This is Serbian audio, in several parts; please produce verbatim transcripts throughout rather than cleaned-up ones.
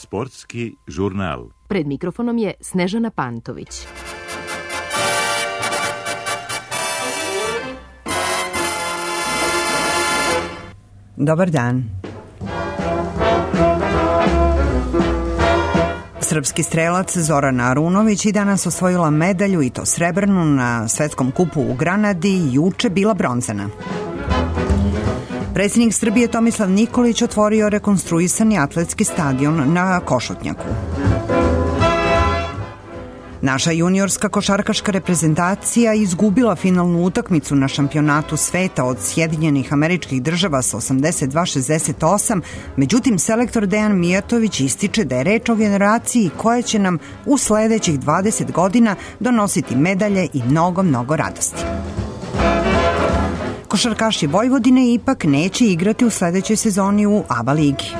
Sportski žurnal. Pred mikrofonom je Snežana Pantović. Dobar dan. Srpski strelac Zorana Arunović i danas osvojila medalju, i to srebrnu, na svetskom kupu u Granadi, juče bila bronzana. Predsjednik Srbije Tomislav Nikolić otvorio rekonstruisani atletski stadion na Košutnjaku. Naša juniorska košarkaška reprezentacija izgubila finalnu utakmicu na šampionatu sveta od Sjedinjenih Američkih Država sa osamdeset dva šezdeset osam, međutim selektor Dejan Mijatović ističe da je reč o generaciji koja će nam u sledećih dvadeset godina donositi medalje i mnogo, mnogo radosti. Košarkaši Vojvodine ipak neće igrati u sledećoj sezoni u A B A ligi.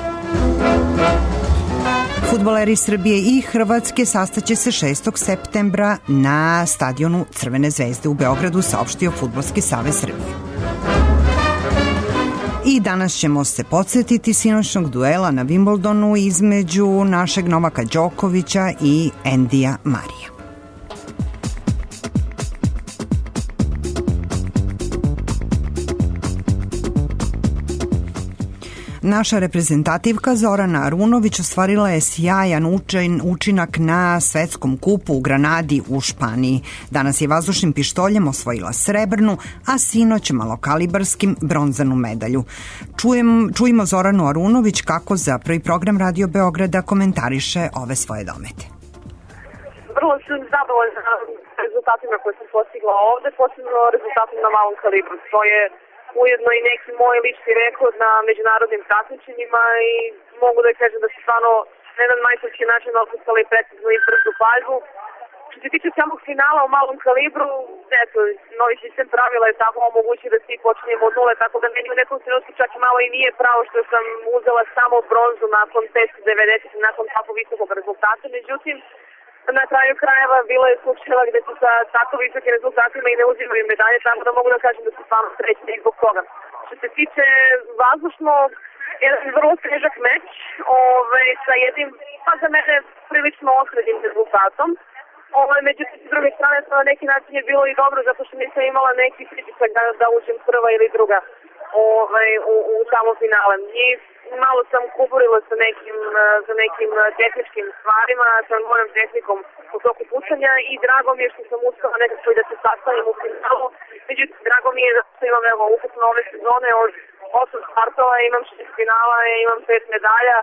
Fudbaleri Srbije i Hrvatske sastaće se šestog septembra na stadionu Crvene zvezde u Beogradu, saopštio Fudbalski savez Srbije. I danas ćemo se podsjetiti sinoćnog duela na Wimbledonu između našeg Novaka Đokovića i Endija Marija. Naša reprezentativka Zorana Arunović ostvarila je sjajan učinak na svetskom kupu u Granadi u Španiji. Danas je vazdušnim pištoljem osvojila srebrnu, a sinoć malokalibarskim bronzanu medalju. Čujem, čujemo Zoranu Arunović kako za Prvi program Radio Beograda komentariše ove svoje domete. Vrlo sam zadovoljna rezultatima koje sam postigla ovde, posebno rezultatom na malom kalibru. To je ujedno i neki moj lični rekord na međunarodnim takmičenjima i mogu da kažem da se stvarno na jedan majstorski način otpuštali precizno i brzu pažnju. Što se tiče samog finala u malom kalibru, eto, novi sistem pravila je tako omogućio da svi počinjemo od nule, tako da meni u nekom trenutku čak i malo i nije pravo što sam uzela samo bronzu nakon petsto devedeset i nakon tako visokog rezultata. Međutim, na kraju krajeva bilo je slučajeva gde su sa tako visokim rezultatima i ne uzimaju medalje, tako da mogu da kažem da su stvarno srećni zbog toga. Što se tiče vazdušnog, jedan vrlo težak meč ove, sa jednim, pa za mene, prilično osrednim rezultatom. Ove, međutim, s druge strane, na neki način je bilo i dobro, zato što nisam imala neki pritisak da, da uđem prva ili druga ove, u, u samo finale. I malo sam kuburila sa nekim, sa nekim tehničkim stvarima, sa mojom tehnikom u toku pucanja i drago mi je što sam uspela nekako i da se sastavim u finalu. Međutim, drago mi je da što imam evo, ukupno ove sezone od osam startova, imam šest finala, imam pet medalja.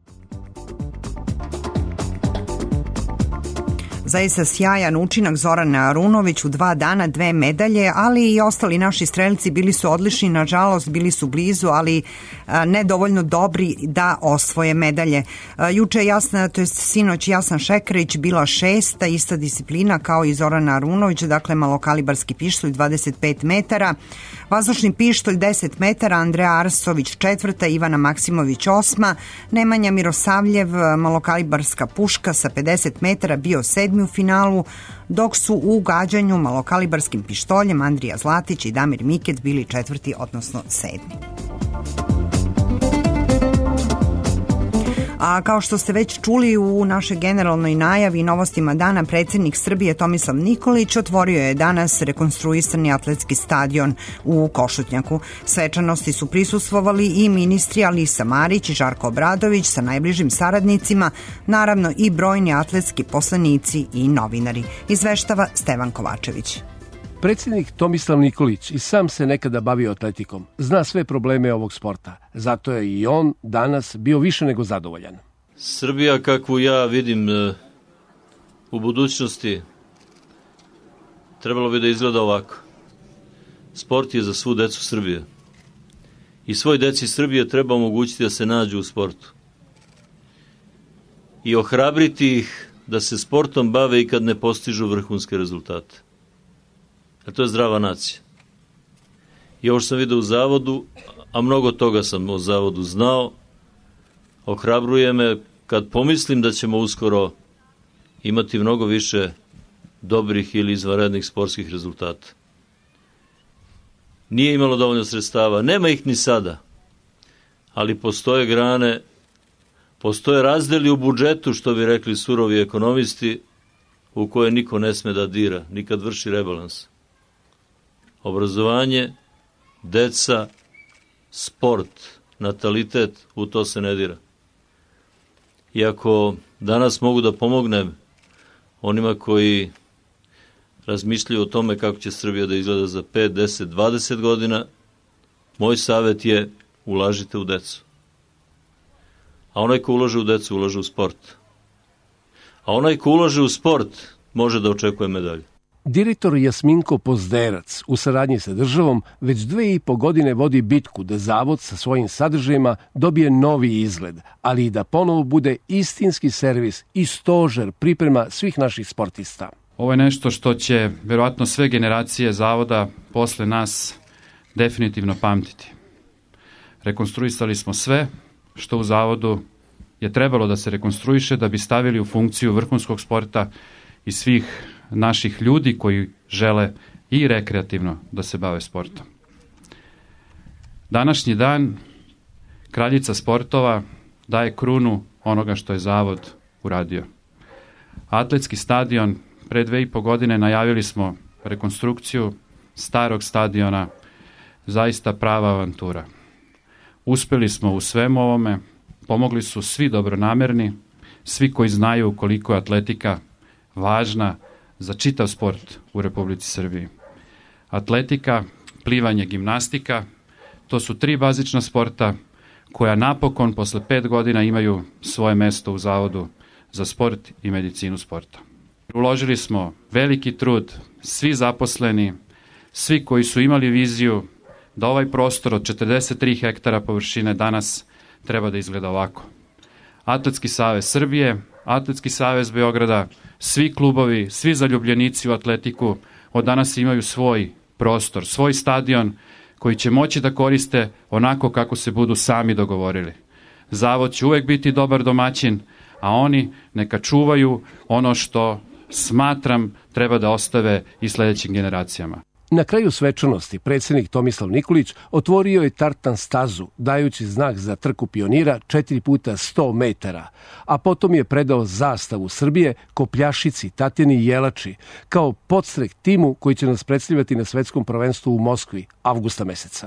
Zaista sjajan učinak Zorane Arunović u dva dana, dve medalje, ali i ostali naši strelci bili su odlični, nažalost bili su blizu, ali ne dovoljno dobri da osvoje medalje. Juče je Jasna, to jest sinoć Jasna Šekarić bila šesta, ista disciplina kao i Zorana Arunović, dakle malokalibarski pištolj dvadeset pet metara, vazdušni pištolj deset metara, Andreja Arsović četvrta, Ivana Maksimović osma, Nemanja Mirosavljev malokalibarska puška sa pedeset metara bio sedmi u finalu, dok su u gađanju malokalibarskim pištoljem Andrija Zlatić i Damir Miket bili četvrti, odnosno sedmi. A kao što ste već čuli u našoj generalnoj najavi i novostima dana, predsjednik Srbije Tomislav Nikolić otvorio je danas rekonstruisani atletski stadion u Košutnjaku. Svečanosti su prisustvovali i ministri Alisa Marić i Žarko Obradović sa najbližim saradnicima, naravno i brojni atletski poslanici i novinari. Izveštava Stevan Kovačević. Predsjednik Tomislav Nikolić i sam se nekada bavio atletikom. Zna sve probleme ovog sporta. Zato je i on danas bio više nego zadovoljan. Srbija kakvu ja vidim u budućnosti trebalo bi da izgleda ovako. Sport je za svu decu Srbije. I svoj deci Srbije treba omogućiti da se nađu u sportu. I ohrabriti ih da se sportom bave i kad ne postižu vrhunske rezultate. A to je zdrava nacija. I ovo što sam vidio u zavodu, a mnogo toga sam o zavodu znao, ohrabruje me kad pomislim da ćemo uskoro imati mnogo više dobrih ili izvanrednih sportskih rezultata. Nije imalo dovoljno sredstava, nema ih ni sada, ali postoje grane, Postoje razdeli u budžetu, što bi rekli surovi ekonomisti, u koje niko ne sme da dira, nikad vrši rebalans. Obrazovanje, deca, sport, natalitet, u to se ne dira. Iako danas mogu da pomognem onima koji razmišljaju o tome kako će Srbija da izgleda za pet, deset, dvadeset godina, moj savjet je ulažite u decu. A onaj ko ulaže u decu, ulaže u sport. A onaj ko ulaže u sport, može da očekuje medalju. Direktor Jasminko Pozderac u saradnji sa državom već dve i po godine vodi bitku da zavod sa svojim sadržajima dobije novi izgled, ali i da ponovo bude istinski servis i stožer priprema svih naših sportista. Ovo je nešto što će verovatno sve generacije zavoda posle nas definitivno pamtiti. Rekonstruisali smo sve što u zavodu je trebalo da se rekonstruiše da bi stavili u funkciju vrhunskog sporta i svih naših ljudi koji žele i rekreativno da se bave sportom. Današnji dan kraljica sportova daje krunu onoga što je zavod uradio. Atletski stadion, pre dve i po godine najavili smo rekonstrukciju starog stadiona, zaista prava avantura. Uspeli smo u svemu ovome, pomogli su svi dobronamerni, svi koji znaju koliko je atletika važna za čitav sport u Republici Srbiji. Atletika, plivanje, gimnastika, to su tri bazična sporta koja napokon posle pet godina imaju svoje mesto u Zavodu za sport i medicinu sporta. Uložili smo veliki trud, svi zaposleni, svi koji su imali viziju da ovaj prostor od četrdeset tri hektara površine danas treba da izgleda ovako. Atletski savez Srbije, Atletski savez Beograda, svi klubovi, svi zaljubljenici u atletiku od danas imaju svoj prostor, svoj stadion koji će moći da koriste onako kako se budu sami dogovorili. Zavod će uvek biti dobar domaćin, a oni neka čuvaju ono što smatram treba da ostave i sledećim generacijama. Na kraju svečanosti predsjednik Tomislav Nikolić otvorio je tartan stazu, dajući znak za trku pionira četiri puta sto metara, a potom je predao zastavu Srbije kopljašici Tatjani Jelači kao podstrek timu koji će nas predstavljati na svetskom prvenstvu u Moskvi avgusta meseca.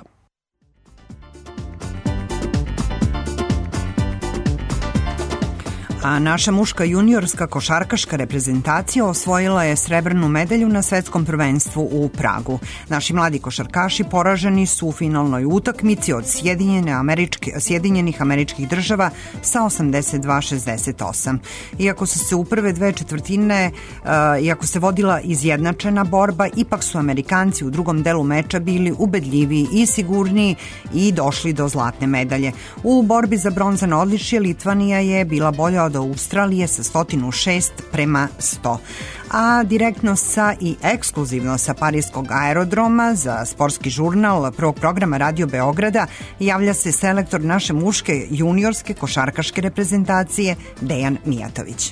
A naša muška juniorska košarkaška reprezentacija osvojila je srebrnu medalju na svetskom prvenstvu u Pragu. Naši mladi košarkaši poraženi su u finalnoj utakmici od Sjedinjene američke, Sjedinjenih američkih država sa osamdeset dva šezdeset osam. Iako su se u prve dve četvrtine, uh, iako se vodila izjednačena borba, ipak su Amerikanci u drugom delu meča bili ubedljiviji i sigurniji i došli do zlatne medalje. U borbi za bronzano odličje Litvanija je bila bolja od Australije sa sto šest prema sto. A direktno sa i ekskluzivno sa Parijskog aerodroma za sportski žurnal prvog programa Radio Beograda javlja se selektor naše muške juniorske košarkaške reprezentacije Dejan Mijatović.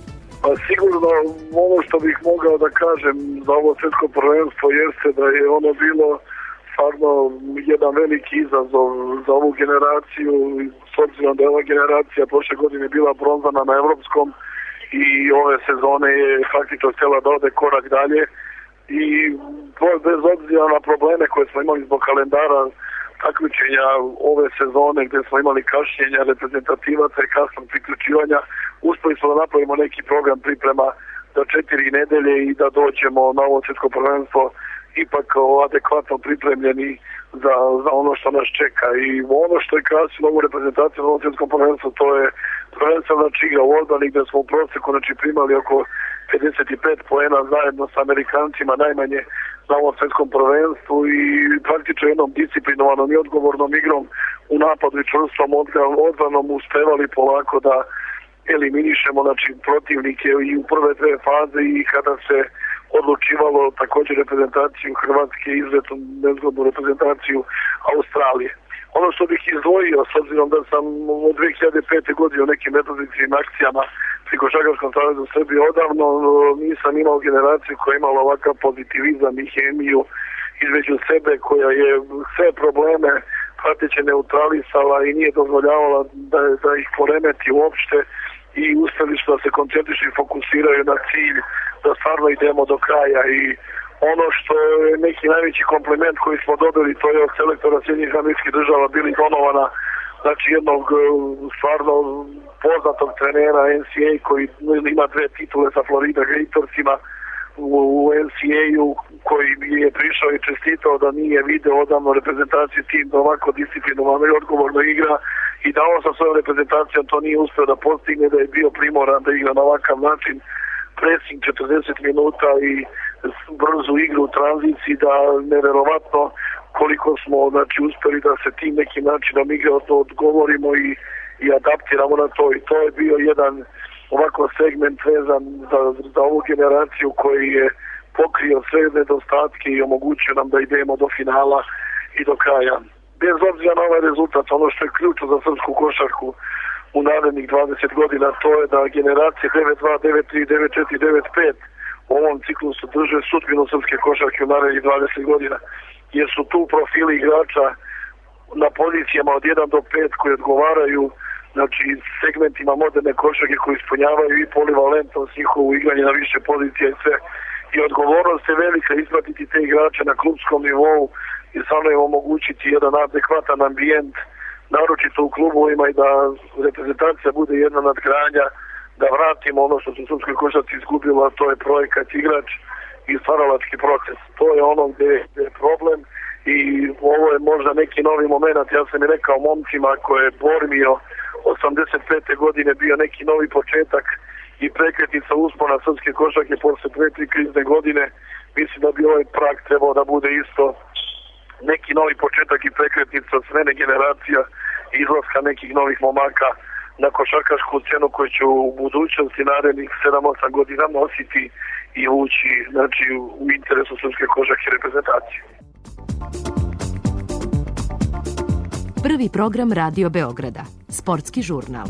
Pa sigurno ono što bih mogao da kažem za ovo svetsko prvenstvo jeste da je ono bilo stvarno jedan veliki izazov za ovu generaciju, s obzirom da je ova generacija prošle godine bila bronzana na evropskom i ove sezone je faktično htjela da ode korak dalje i bez obzira na probleme koje smo imali zbog kalendara takmičenja ove sezone gdje smo imali kašnjenja reprezentativaca i kasnog priključivanja, uspeli smo da napravimo neki program priprema za četiri nedelje i da dođemo na ovo svjetsko prvenstvo ipak adekvatno pripremljeni za, za ono što nas čeka. I ono što je krasilo ovu reprezentaciju na ovom svjetskom prvenstvu, to je prvenstveno znači igra u odbrani gdje smo u proseku znači, primali oko pedeset pet poena zajedno sa Amerikancima najmanje na ovom svjetskom prvenstvu i praktično jednom disciplinovanom i odgovornom igrom u napadu i čvrstvom odbranom uspevali polako da eliminišemo znači, protivnike i u prve dve faze i kada se odlučivalo također reprezentaciju Hrvatske i izuzetno nezgodnu reprezentaciju Australije. Ono što bih izdvojio, s obzirom da sam od dve hiljade pete godine u nekim reprezentativnim akcijama pri Košarkaškom savezu Srbije odavno nisam imao generaciju koja je imala ovakav pozitivizam i hemiju između sebe, koja je sve probleme prateće neutralisala i nije dozvoljavala da, da ih poremeti uopšte i uspeli su da se koncentrišu i fokusiraju na cilj da stvarno idemo do kraja. I ono što je neki najveći kompliment koji smo dobili, to je od selektora Sjedinjenih Američkih Država Billy Donovana, znači jednog stvarno poznatog trenera N C A A koji ima dve titule sa Florida Gatorsima u N C A A-u, koji je prišao i čestitao da nije video odavno reprezentaciju tim da ovako disciplinovano i odgovorno igra i da on sa svojom reprezentacijom to nije uspio da postigne, da je bio primoran da igra na ovakav način, pressing četrdeset minuta i brzu igru u tranziciji, da neverovatno koliko smo znači uspeli da se tim nekim načinom igre odgovorimo i, i adaptiramo na to. I to je bio jedan ovako segment vezan za, za ovu generaciju koji je pokrio sve nedostatke i omogućio nam da idemo do finala i do kraja. Bez obzira na ovaj rezultat, ono što je ključno za srpsku košarku u narednih dvadeset godina, to je da generacije devet dva, devet tri, devet četiri, devet pet u ovom ciklusu drže sudbinu srpske košarke u narednih dvadeset godina, jer su tu profili igrača na pozicijama od jedan do pet koji odgovaraju znači segmentima moderne košarke koji ispunjavaju i polivalentnost njihovu igranje na više pozicija i sve. I odgovornost je velika ispratiti te igrače na klubskom nivou i samo im omogućiti jedan adekvatan ambijent, naročito u klubovima, i da reprezentacija bude jedna nadgradnja, da vratimo ono što su u srpskoj košarci izgubilo, a to je projekat, igrač i stvaralački proces. To je ono gde, gde je problem i ovo je možda neki novi moment. Ja sam i rekao momcima koje je Bormio osamdeset pete godine bio neki novi početak i prekretnica uspona srpske košarke posle dve tri krizne godine. Mislim da bi ovaj prag trebao da bude isto neki novi početak i prekretnica smene generacija i izlaska nekih novih momaka na košarkašku scenu koju će u budućnosti narednih sedam osam godina nositi i ući znači, u interesu srpske košarke reprezentacije. Prvi program Radio Beograda, sportski žurnal.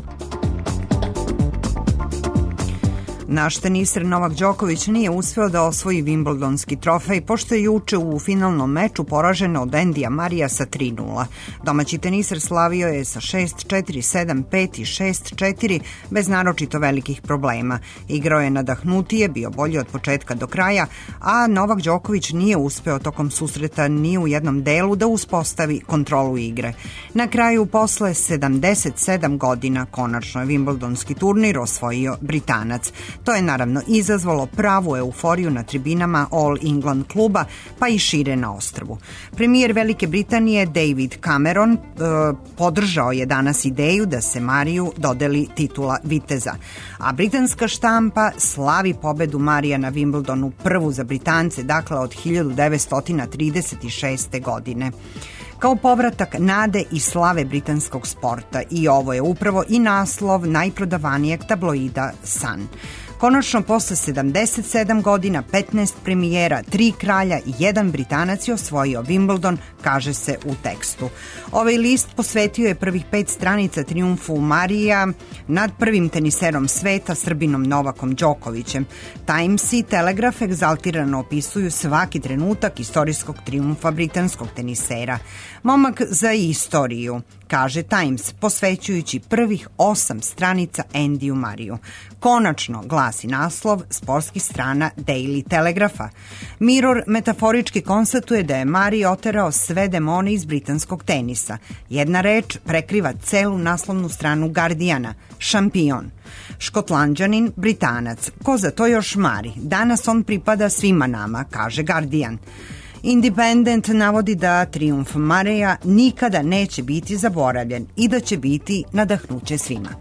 Naš teniser Novak Đoković nije uspeo da osvoji Wimbledonski trofej, pošto je juče u finalnom meču poražen od Endija Marija sa tri nula. Domaći teniser slavio je sa šest četiri, sedam pet i šest četiri bez naročito velikih problema. Igrao je nadahnutije, bio bolji od početka do kraja, a Novak Đoković nije uspeo tokom susreta ni u jednom delu da uspostavi kontrolu igre. Na kraju, posle sedamdeset sedam godina, konačno je Wimbledonski turnir osvojio Britanac. To je naravno izazvalo pravu euforiju na tribinama All England kluba, pa i šire na ostrvu. Premijer Velike Britanije David Cameron e, podržao je danas ideju da se Mariju dodeli titula viteza, a britanska štampa slavi pobedu Marija na Wimbledonu, prvu za Britance, dakle od hiljadu devetsto trideset šeste. godine. Kao povratak nade i slave britanskog sporta, i ovo je upravo i naslov najprodavanijeg tabloida Sun. Konačno, posle sedamdeset sedam godina, petnaest premijera, tri kralja i jedan Britanac je osvojio Wimbledon, kaže se u tekstu. Ovaj list posvetio je prvih pet stranica trijumfu Marija nad prvim teniserom sveta, Srbinom Novakom Đokovićem. Times i Telegraph egzaltirano opisuju svaki trenutak istorijskog trijumfa britanskog tenisera. Momak za istoriju, kaže Times, posvećujući prvih osam stranica Endiju Mariju. Konačno, glasi naslov sportskih strana Daily Telegrapha. Mirror metaforički konstatuje da je Mari oterao sve demone iz britanskog tenisa. Jedna reč prekriva celu naslovnu stranu Guardiana, šampion. Škotlanđanin, Britanac, ko za to još Mari? Danas on pripada svima nama, kaže Guardian. Independent navodi da trijumf Mareja nikada neće biti zaboravljen i da će biti nadahnuće svima.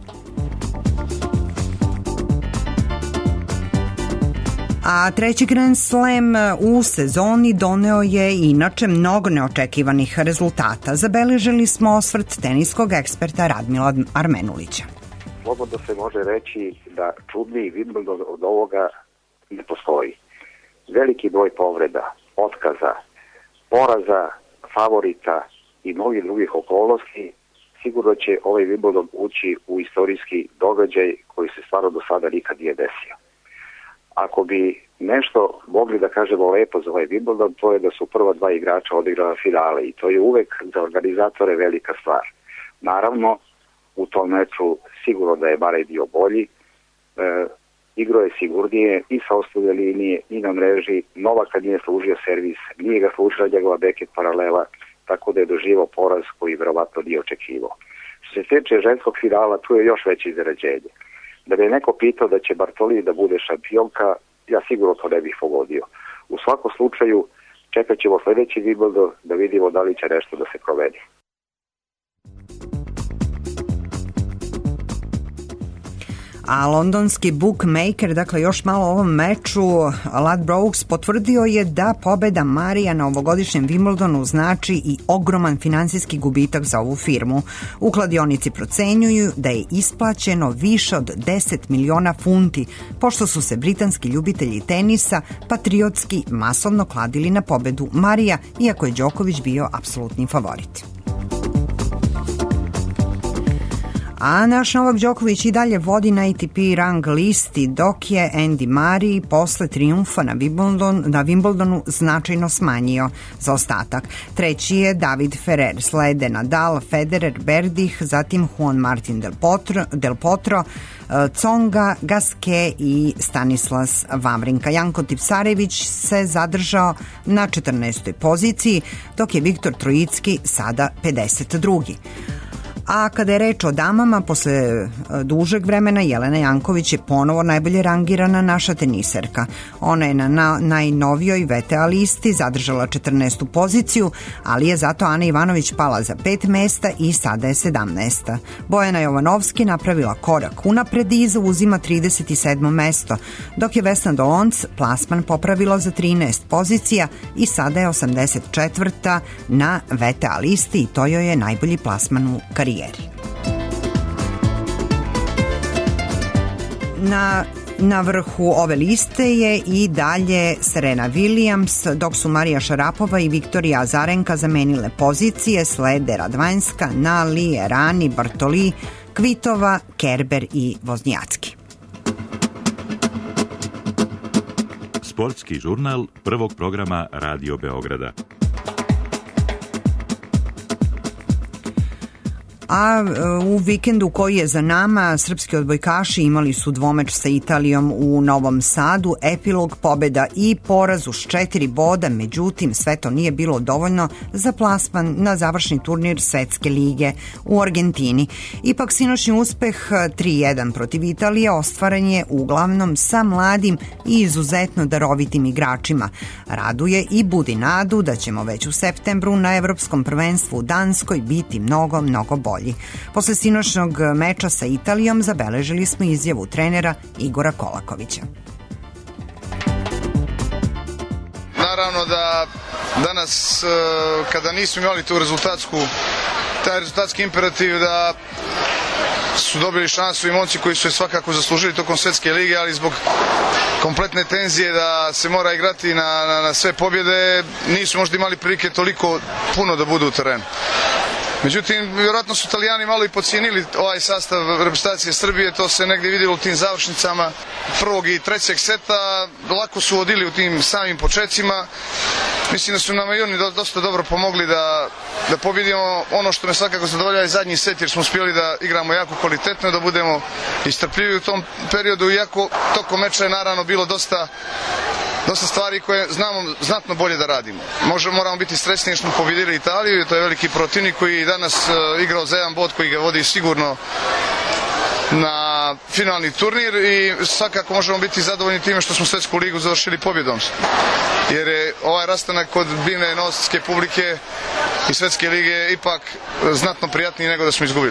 A treći Grand Slam u sezoni doneo je inače mnogo neočekivanih rezultata. Zabeležili smo osvrt teniskog eksperta Radmila Armenulića. Slobodno se može reći da čudniji Wimbledon od ovoga ne postoji. Veliki broj povreda, otkaza, poraza, favorita i mnogih drugih okolnosti sigurno će ovaj Wimbledon ući u istorijski događaj koji se stvarno do sada nikad nije desio. ako bi nešto mogli da kažemo lepo za ovaj Wimbledon, to je da su prva dva igrača odigrala finale i to je uvek za organizatore velika stvar. Naravno, u tom meču sigurno da je Marej bio bolji, e, igro je sigurnije i sa ostale linije i na mreži. Novak kad nije služio servis, nije ga služila njegova beket paralela, tako da je doživao poraz koji verovatno nije očekivao. Što se tiče ženskog finala, tu je još veće iznenađenje. Da bi je neko pitao da će Bartoli da bude šampionka, ja sigurno to ne bih pogodio. U svakom slučaju, čekat ćemo sledeći Wimbledon da vidimo da li će nešto da se provedi. A londonski bookmaker, dakle još malo o ovom meču, Ladbrokes potvrdio je da pobeda Marija na ovogodišnjem Wimbledonu znači i ogroman finansijski gubitak za ovu firmu. U kladionici procenjuju da je isplaćeno više od deset miliona funti, pošto su se britanski ljubitelji tenisa patriotski masovno kladili na pobedu Marija, iako je Đoković bio apsolutni favorit. A naš Novak Đoković i dalje vodi na A T P rang listi, dok je Andy Murray posle trijumfa na, Wimbledon, na Wimbledonu značajno smanjio zaostatak. Treći je David Ferrer, slede Nadal, Federer, Berdih, zatim Juan Martin Del Potro, Del Potro, Tsonga, Gasquet i Stanislas Wawrinka. Janko Tipsarević se zadržao na četrnaestoj poziciji, dok je Viktor Trojicki sada pedeset drugi. A kada je reč o damama, posle dužeg vremena Jelena Janković je ponovo najbolje rangirana naša teniserka. Ona je na, na najnovijoj V T A listi zadržala četrnaestu poziciju, ali je zato Ana Ivanović pala za pet mesta i sada je sedamnaesta. Bojana Jovanovski napravila korak unapred i zauzima trideset sedmo mesto, dok je Vesna Dolonc plasman popravila za trinaest pozicija i sada je osamdeset četvrta na V T A listi i to joj je najbolji plasman u karijeri. Na, na vrhu ove liste je i dalje Serena Williams, dok su Marija Šarapova i Viktorija Azarenka zamenile pozicije, slede Radvanjska, Nali, Erani, Bartoli, Kvitova, Kerber i Voznjacki. Sportski žurnal prvog programa Radio Beograda. A u vikendu koji je za nama, srpski odbojkaši imali su dvomeč sa Italijom u Novom Sadu, epilog pobeda i poraz uz četiri boda, međutim sve to nije bilo dovoljno za plasman na završni turnir Svetske lige u Argentini. Ipak sinoćni uspeh tri jedan protiv Italije ostvaren je uglavnom sa mladim i izuzetno darovitim igračima. Raduje i budi nadu da ćemo već u septembru na Evropskom prvenstvu u Danskoj biti mnogo, mnogo bolji. Posle sinoćnog meča sa Italijom zabeležili smo izjavu trenera Igora Kolakovića. Naravno da danas kada nismo imali tu rezultatsku, taj rezultatski imperativ da su dobili šansu i momci koji su je svakako zaslužili tokom Svetske lige, ali zbog kompletne tenzije da se mora igrati na, na, na sve pobjede, nisu možda imali prilike toliko puno da budu u terenu. Međutim, vjerojatno su Italijani malo i podcijenili ovaj sastav reprezentacije Srbije, to se negdje vidjelo u tim završnicama prvog i trećeg seta, lako su vodili u tim samim početcima. Mislim da su nam i oni dosta dobro pomogli da, da pobjedimo. Ono što me svakako zadovoljava je zadnji set, jer smo uspjeli da igramo jako kvalitetno, da budemo istrpljivi u tom periodu, iako tokom meča je naravno bilo dosta dosta stvari koje znamo znatno bolje da radimo. Možemo, moramo biti srećni jer smo pobjedili Italiju, to je veliki protivnik koji danas uh, igrao za jedan bod koji ga vodi sigurno na finalni turnir i svakako možemo biti zadovoljni time što smo Svetsku ligu završili pobjedom. Jer je ovaj rastanak kod bivne novosadske publike i Svetske lige ipak znatno prijatniji nego da smo izgubili.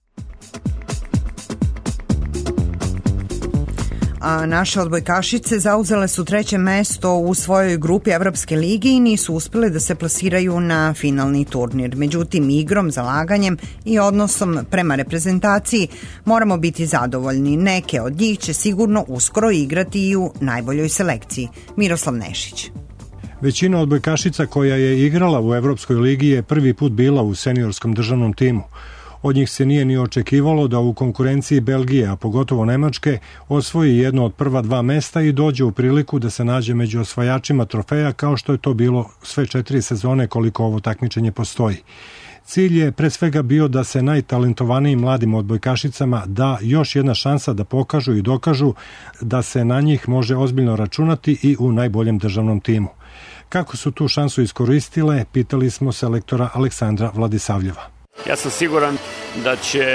A naše odbojkašice zauzele su treće mesto u svojoj grupi Evropske lige i nisu uspjele da se plasiraju na finalni turnir. Međutim, igrom, zalaganjem i odnosom prema reprezentaciji moramo biti zadovoljni. Neke od njih će sigurno uskoro igrati i u najboljoj selekciji. Miroslav Nešić. Većina odbojkašica koja je igrala u Evropskoj ligi je prvi put bila u seniorskom državnom timu. Od njih se nije ni očekivalo da u konkurenciji Belgije, a pogotovo Nemačke, osvoji jedno od prva dva mesta i dođe u priliku da se nađe među osvajačima trofeja kao što je to bilo sve četiri sezone koliko ovo takmičenje postoji. Cilj je pre svega bio da se najtalentovanijim mladim odbojkašicama da još jedna šansa da pokažu i dokažu da se na njih može ozbiljno računati i u najboljem državnom timu. Kako su tu šansu iskoristile, pitali smo selektora Aleksandra Vladisavljeva. Ja sam siguran da će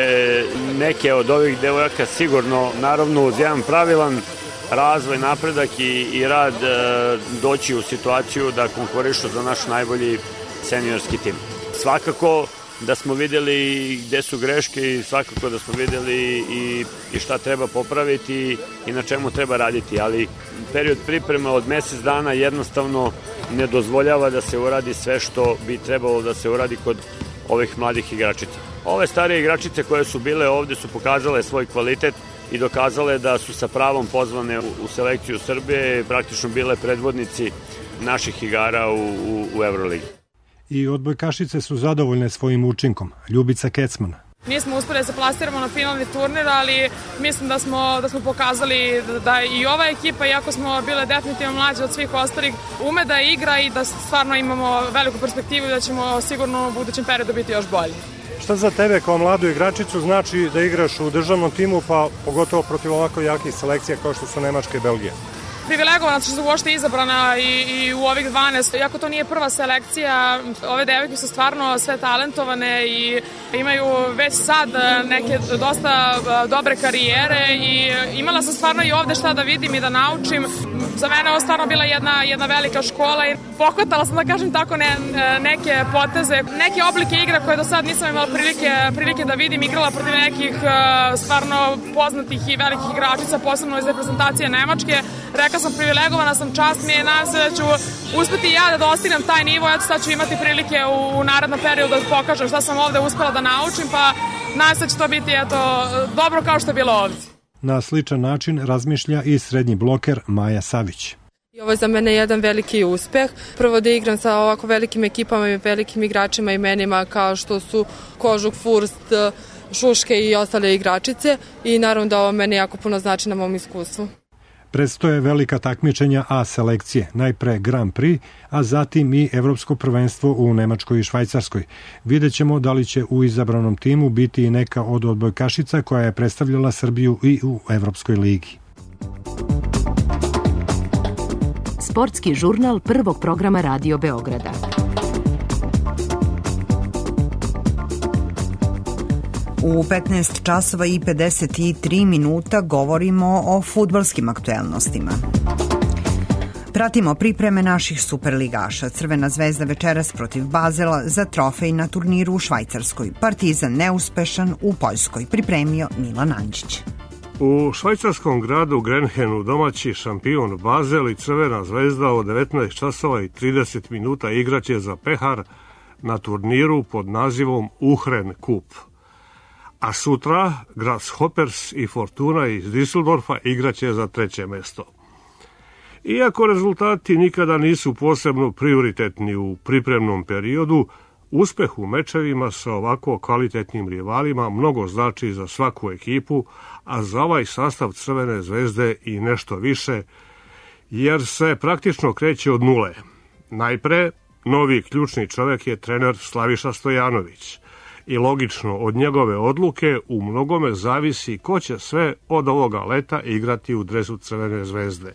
neke od ovih devojaka sigurno, naravno uz jedan pravilan razvoj, napredak i, i rad e, doći u situaciju da konkurišu za naš najbolji seniorski tim. Svakako da smo vidjeli gde su greške i svakako da smo vidjeli i, i šta treba popraviti i na čemu treba raditi, ali period pripreme od mesec dana jednostavno ne dozvoljava da se uradi sve što bi trebalo da se uradi kod ovih mladih igračica. Ove starije igračice koje su bile ovde su pokazale svoj kvalitet i dokazale da su sa pravom pozvane u, u selekciju Srbije i praktično bile predvodnici naših igara u, u, u Euroligi. I odbojkašice su zadovoljne svojim učinkom. Ljubica Kecman. Nismo uspeli da se plasiramo na finalni turnir, ali mislim da smo, da smo pokazali da i ova ekipa, iako smo bile definitivno mlađe od svih ostalih, ume da igra i da stvarno imamo veliku perspektivu i da ćemo sigurno u budućem periodu biti još bolji. Šta za tebe kao mladu igračicu znači da igraš u državnom timu, pa pogotovo protiv ovako jakih selekcija kao što su Nemačka i Belgija? Privilegovana što sam uopšte izabrana i, i u ovih dvanaest. Iako to nije prva selekcija, ove devojke su stvarno sve talentovane i imaju već sad neke dosta dobre karijere i imala sam stvarno i ovde šta da vidim i da naučim. Za mene je ovo stvarno bila jedna, jedna velika škola i pohvatala sam, da kažem tako, ne, neke poteze, neke oblike igra koje do sad nisam imala prilike, prilike da vidim. Igrala protiv nekih stvarno poznatih i velikih igračica, posebno iz reprezentacije Nemačke. Rekla sam, privilegovana sam, čast mi je, nadam se da ću uspeti i ja da dostignem taj nivo, eto sad ću imati prilike u, u narednom periodu da pokažem šta sam ovde uspela da naučim, pa nadam se da će to biti eto, dobro kao što je bilo ovde. Na sličan način razmišlja i srednji bloker Maja Savić. I ovo je za mene jedan veliki uspeh. Prvo da igram sa ovako velikim ekipama i velikim igračima i imenima kao što su Kožuk, Furst, Šuške i ostale igračice i naravno da ovo mene jako puno znači na mom iskustvu. Predstoje velika takmičenja A selekcije, najpre Grand Prix, a zatim i Evropsko prvenstvo u Nemačkoj i Švajcarskoj. Vidjet ćemo da li će u izabranom timu biti i neka od odbojkašica koja je predstavljala Srbiju i u Evropskoj ligi. Sportski žurnal prvog programa Radio Beograda. U petnaest časova i pedeset tri minuta govorimo o fudbalskim aktuelnostima. Pratimo pripreme naših superligaša. Crvena zvezda večeras protiv Bazela za trofej na turniru u Švajcarskoj. Partizan neuspešan u Poljskoj. Pripremio Milan Anđić. U švajcarskom gradu Grenhenu domaći šampion Bazel i Crvena zvezda od devetnaest časova i trideset minuta igraće za pehar na turniru pod nazivom Uhren Kup. A sutra Grasshoppers i Fortuna iz Düsseldorfa igraće za treće mesto. Iako rezultati nikada nisu posebno prioritetni u pripremnom periodu, uspeh u mečevima sa ovako kvalitetnim rivalima mnogo znači za svaku ekipu, a za ovaj sastav Crvene zvezde i nešto više, jer se praktično kreće od nule. Najpre, novi ključni čovek je trener Slaviša Stojanović. I logično, od njegove odluke u mnogome zavisi ko će sve od ovoga leta igrati u dresu Crvene zvezde.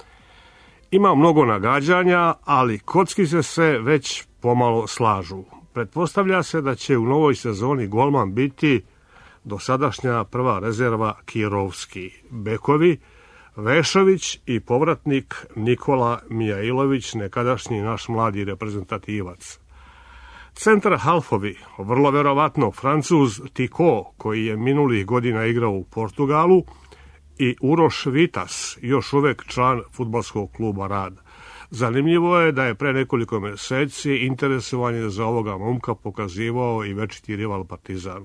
Ima mnogo nagađanja, ali kockice se već pomalo slažu. Pretpostavlja se da će u novoj sezoni golman biti dosadašnja prva rezerva Kirovski, bekovi Vešović i povratnik Nikola Mijailović, nekadašnji naš mladi reprezentativac. Centar halfovi, vrlo verovatno Francuz Tiko, koji je minulih godina igrao u Portugalu, i Uroš Vitas, još uvek član fudbalskog kluba Rad. Zanimljivo je da je pre nekoliko meseci interesovanje za ovoga momka pokazivao i večiti rival Partizan.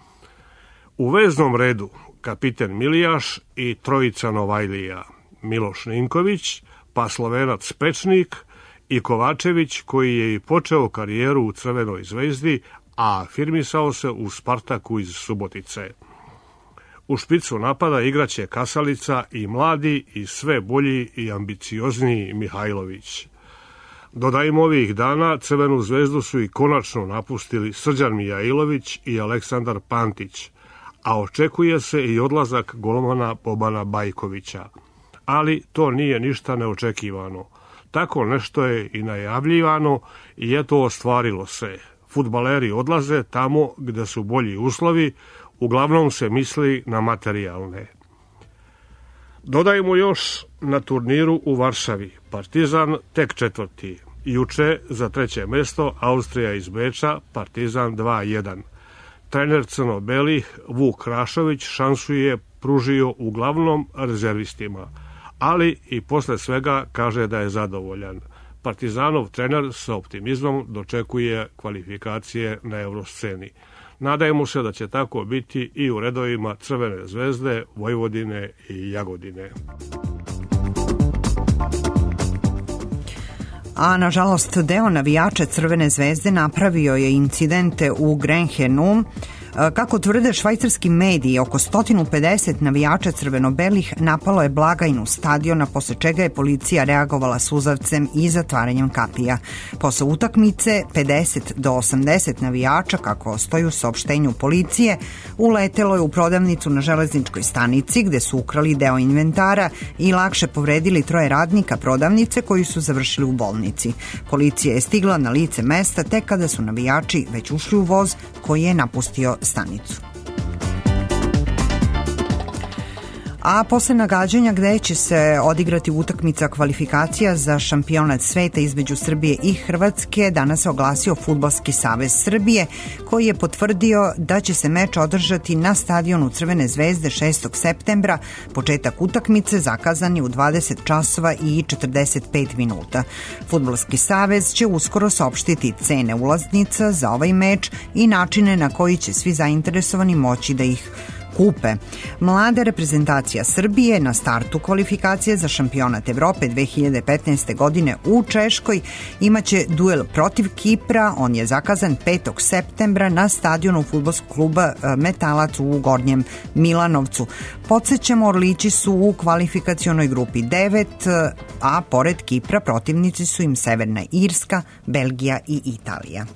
U veznom redu kapiten Milijaš i trojica Novajlija, Miloš Ninković, pa Slovenac Pečnik i Kovačević, koji je i počeo karijeru u Crvenoj zvezdi, a afirmisao se u Spartaku iz Subotice. U špicu napada igraće Kasalica i mladi i sve bolji i ambiciozniji Mihajlović. Dodajmo, ovih dana Crvenu zvezdu su i konačno napustili Srđan Mijailović i Aleksandar Pantić, a očekuje se i odlazak golmana Bobana Bajkovića. Ali to nije ništa neočekivano. Tako nešto je i najavljivano i eto ostvarilo se. Fudbaleri odlaze tamo gde su bolji uslovi, uglavnom se misli na materijalne. Dodajmo još na turniru u Varšavi. Partizan tek četvrti. Juče za treće mesto Austrija iz Beča, Partizan dva jedan. Trener crno-belih Vuk Rašović šansu je pružio uglavnom rezervistima, ali i posle svega kaže da je zadovoljan. Partizanov trener sa optimizmom dočekuje kvalifikacije na Eurosceni. Nadajmo se da će tako biti i u redovima Crvene zvezde, Vojvodine i Jagodine. A nažalost deo navijača Crvene zvezde napravio je incidente u Grenhenu. Kako tvrde švajcarski mediji, oko sto pedeset navijača crveno-belih napalo je blagajnu stadiona, posle čega je policija reagovala suzavcem i zatvaranjem kapija. Posle utakmice pedeset do osamdeset navijača, kako stoji u saopštenju policije, uletelo je u prodavnicu na železničkoj stanici gde su ukrali deo inventara i lakše povredili troje radnika prodavnice koji su završili u bolnici. Policija je stigla na lice mesta tek kada su navijači već ušli u voz koji je napustio stanicu. A posle nagađanja gde će se odigrati utakmica kvalifikacija za šampionat sveta između Srbije i Hrvatske, danas se oglasio Fudbalski savez Srbije, koji je potvrdio da će se meč održati na stadionu Crvene zvezde šestog septembra. Početak utakmice zakazan je u dvadeset časova i četrdeset pet minuta. Fudbalski savez će uskoro saopštiti cene ulaznica za ovaj meč i načine na koji će svi zainteresovani moći da ih kupe. Mlada reprezentacija Srbije na startu kvalifikacije za šampionat Evrope dve hiljade petnaeste. godine u Češkoj imaće duel protiv Kipra. On je zakazan petog septembra na stadionu fudbalskog kluba Metalac u Gornjem Milanovcu. Podsećamo, Orlići su u kvalifikacionoj grupi devet, a pored Kipra protivnici su im Severna Irska, Belgija i Italija.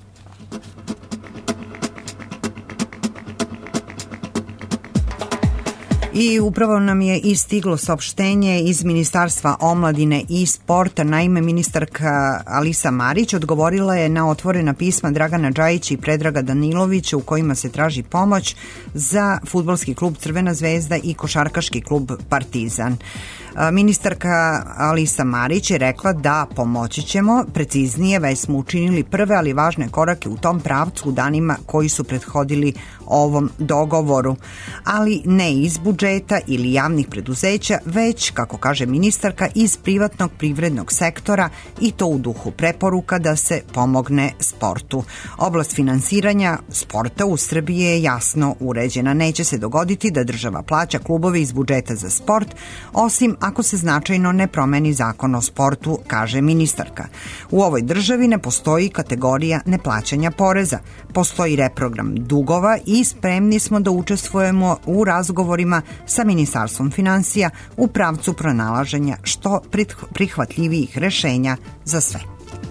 I upravo nam je i stiglo saopštenje iz Ministarstva omladine i sporta. Naime, ministarka Alisa Marić odgovorila je na otvorena pisma Dragana Džajića i Predraga Danilovića u kojima se traži pomoć za fudbalski klub Crvena zvezda i košarkaški klub Partizan. Ministarka Alisa Marić je rekla da pomoći ćemo, preciznije već smo učinili prve ali važne korake u tom pravcu u danima koji su prethodili ovom dogovoru, ali ne iz budžeta ili javnih preduzeća, već, kako kaže ministarka, iz privatnog privrednog sektora i to u duhu preporuka da se pomogne sportu. Oblast finansiranja sporta u Srbiji je jasno uređena. Neće se dogoditi da država plaća klubove iz budžeta za sport, osim ako se značajno ne promeni zakon o sportu, kaže ministarka. U ovoj državi ne postoji kategorija neplaćanja poreza. Postoji reprogram dugova i spremni smo da učestvujemo u razgovorima sa Ministarstvom finansija u pravcu pronalaženja što prihvatljivijih rešenja za sve.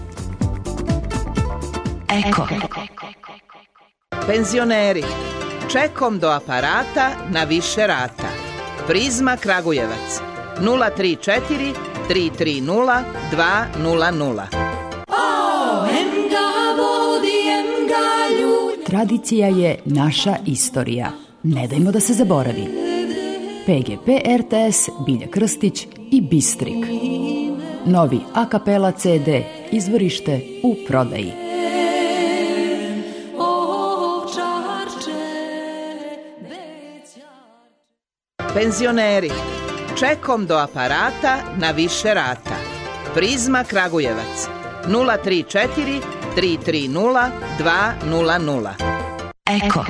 Eko. Penzioneri. Čekom do aparata na više rata. Prizma Kragujevac. nula tri četiri tri tri nula dva nula nula. Tradicija je naša istorija. Ne dajmo da se zaboravi. P G P R T S Bilja Krstić i Bistrik. Novi a kapela C D, izvorište u prodaji. Penzioneri. Čekom do aparata na više rata. Prizma Kragujevac. nula tri četiri tri tri nula dva nula nula. Eko.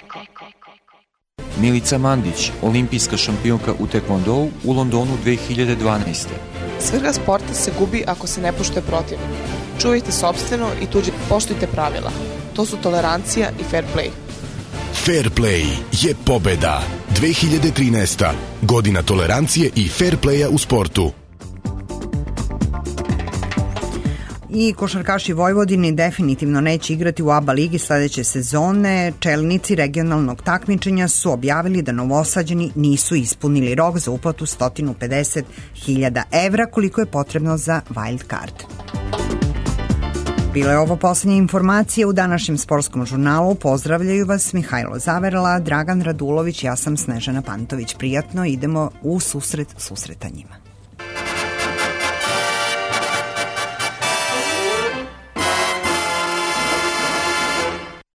Milica Mandić, olimpijska šampionka u tekvondou u Londonu dve hiljade dvanaeste. Svrha sporta se gubi ako se ne poštuje protivnik. Čuvajte sopstveno i tuđe, poštujte pravila. to su tolerancija i fair play. Fair play je pobeda. dve hiljade trinaesta. Godina tolerancije i fair playa u sportu. I košarkaši Vojvodini definitivno neće igrati u A B A ligi sledeće sezone. Čelnici regionalnog takmičenja su objavili da Novosađani nisu ispunili rok za uplatu sto pedeset hiljada evra koliko je potrebno za wild card. Bile je ovo poslednje informacije u današnjem sportskom žurnalu. Pozdravljaju vas Mihajlo Zaverla, Dragan Radulović, ja sam Snežana Pantović. Prijatno, idemo u susret susretanjima.